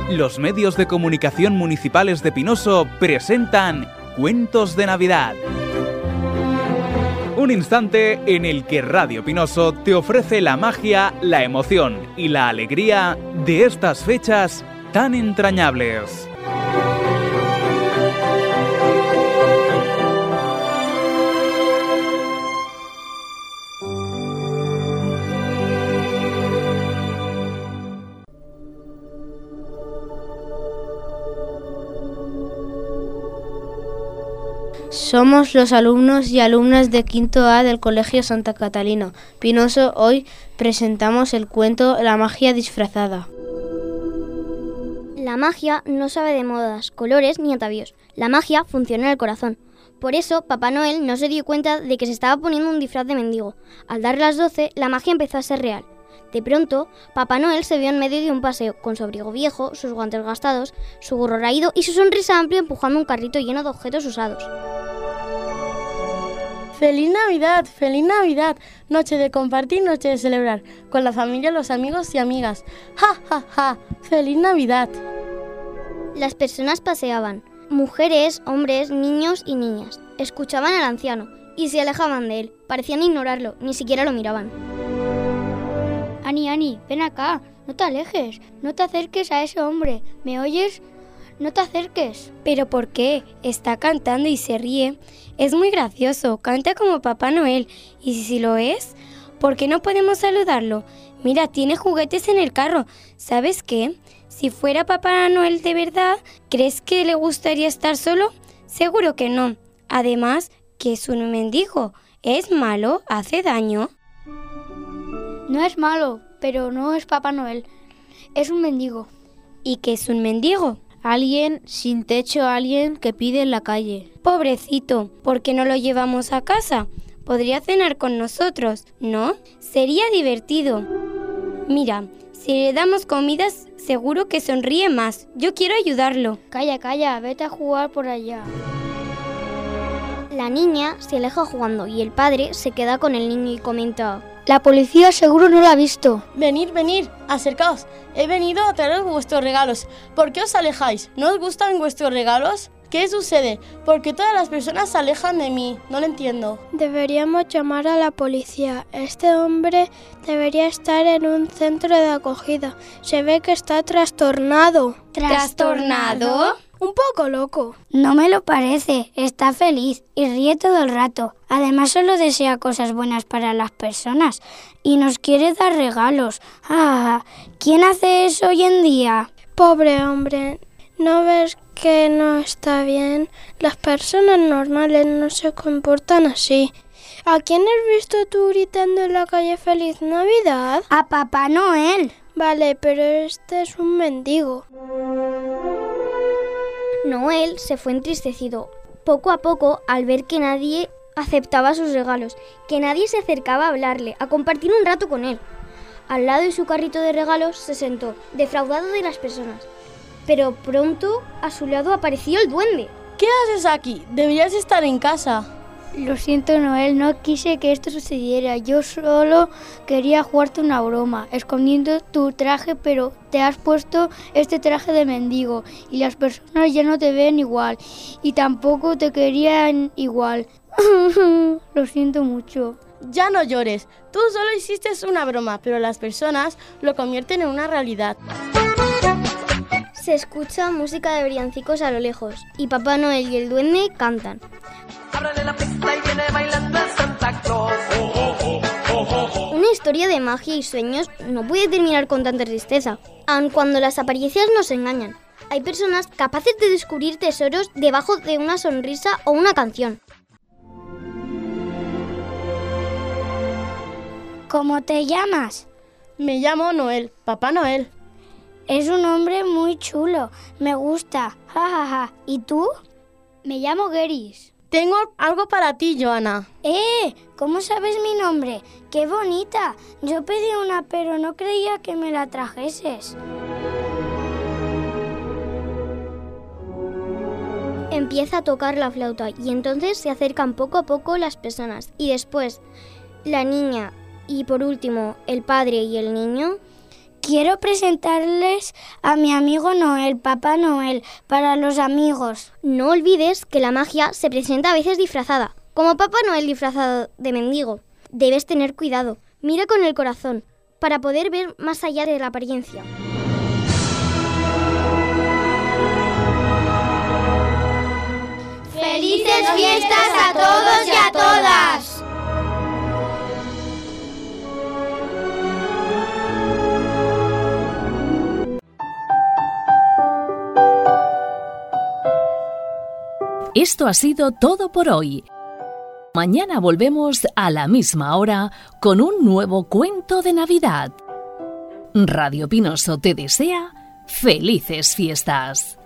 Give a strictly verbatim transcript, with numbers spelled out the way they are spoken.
Los medios de comunicación municipales de Pinoso presentan Cuentos de Navidad. Un instante en el que Radio Pinoso te ofrece la magia, la emoción y la alegría de estas fechas tan entrañables. Somos los alumnos y alumnas de quinto A del Colegio Santa Catalina Pinoso. Hoy presentamos el cuento La magia disfrazada. La magia no sabe de modas, colores ni atavíos. La magia funciona en el corazón. Por eso, Papá Noel no se dio cuenta de que se estaba poniendo un disfraz de mendigo. Al dar las doce, la magia empezó a ser real. De pronto, Papá Noel se vio en medio de un paseo, con su abrigo viejo, sus guantes gastados, su gorro raído y su sonrisa amplia empujando un carrito lleno de objetos usados. ¡Feliz Navidad! ¡Feliz Navidad! Noche de compartir, noche de celebrar, con la familia, los amigos y amigas. ¡Ja, ja, ja! ¡Feliz Navidad! Las personas paseaban, mujeres, hombres, niños y niñas. Escuchaban al anciano y se alejaban de él. Parecían ignorarlo, ni siquiera lo miraban. Ani, Ani, ven acá, no te alejes, no te acerques a ese hombre, ¿me oyes? No te acerques. ¿Pero por qué? Está cantando y se ríe. Es muy gracioso, canta como Papá Noel. Y si lo es, ¿por qué no podemos saludarlo? Mira, tiene juguetes en el carro. ¿Sabes qué? Si fuera Papá Noel de verdad, ¿crees que le gustaría estar solo? Seguro que no. Además, que es un mendigo. ¿Es malo? ¿Hace daño? No es malo, pero no es Papá Noel. Es un mendigo. ¿Y qué es un mendigo? Alguien sin techo, alguien que pide en la calle. Pobrecito, ¿por qué no lo llevamos a casa? Podría cenar con nosotros, ¿no? Sería divertido. Mira, si le damos comidas, seguro que sonríe más. Yo quiero ayudarlo. Calla, calla, vete a jugar por allá. La niña se aleja jugando y el padre se queda con el niño y comenta: la policía seguro no lo ha visto. Venid, venid, acercaos. He venido a traeros vuestros regalos. ¿Por qué os alejáis? ¿No os gustan vuestros regalos? ¿Qué sucede? ¿Por qué todas las personas se alejan de mí? No lo entiendo. Deberíamos llamar a la policía. Este hombre debería estar en un centro de acogida. Se ve que está trastornado. ¿Trastornado? Un poco loco. No me lo parece, está feliz y ríe todo el rato. Además solo desea cosas buenas para las personas y nos quiere dar regalos. Ah, ¿quién hace eso hoy en día? Pobre hombre, ¿no ves que no está bien? Las personas normales no se comportan así. ¿A quién has visto tú gritando en la calle Feliz Navidad? A Papá Noel. Vale, pero este es un mendigo. Noel se fue entristecido, poco a poco, al ver que nadie aceptaba sus regalos, que nadie se acercaba a hablarle, a compartir un rato con él. Al lado de su carrito de regalos se sentó, defraudado de las personas. Pero pronto a su lado apareció el duende. ¿Qué haces aquí? Deberías estar en casa. Lo siento, Noel, no quise que esto sucediera. Yo solo quería jugarte una broma, escondiendo tu traje, pero te has puesto este traje de mendigo y las personas ya no te ven igual y tampoco te querían igual. Lo siento mucho. Ya no llores. Tú solo hiciste una broma, pero las personas lo convierten en una realidad. Se escucha música de villancicos a lo lejos y Papá Noel y el duende cantan. Ábrale la pista y viene bailando el Santa Claus. Oh, oh, oh, oh, oh, oh. Una historia de magia y sueños no puede terminar con tanta tristeza, aun cuando las apariencias nos engañan. Hay personas capaces de descubrir tesoros debajo de una sonrisa o una canción. ¿Cómo te llamas? Me llamo Noel, Papá Noel. Es un hombre muy chulo, me gusta. Ja, ja, ja. ¿Y tú? Me llamo Geris. Tengo algo para ti, Joana. ¡Eh! ¿Cómo sabes mi nombre? ¡Qué bonita! Yo pedí una, pero no creía que me la trajeses. Empieza a tocar la flauta y entonces se acercan poco a poco las personas y después la niña y por último el padre y el niño. Quiero presentarles a mi amigo Noel, Papá Noel, para los amigos. No olvides que la magia se presenta a veces disfrazada, como Papá Noel disfrazado de mendigo. Debes tener cuidado, mira con el corazón, para poder ver más allá de la apariencia. ¡Felices fiestas a todos y a todas! Esto ha sido todo por hoy. Mañana volvemos a la misma hora con un nuevo cuento de Navidad. Radio Pinoso te desea felices fiestas.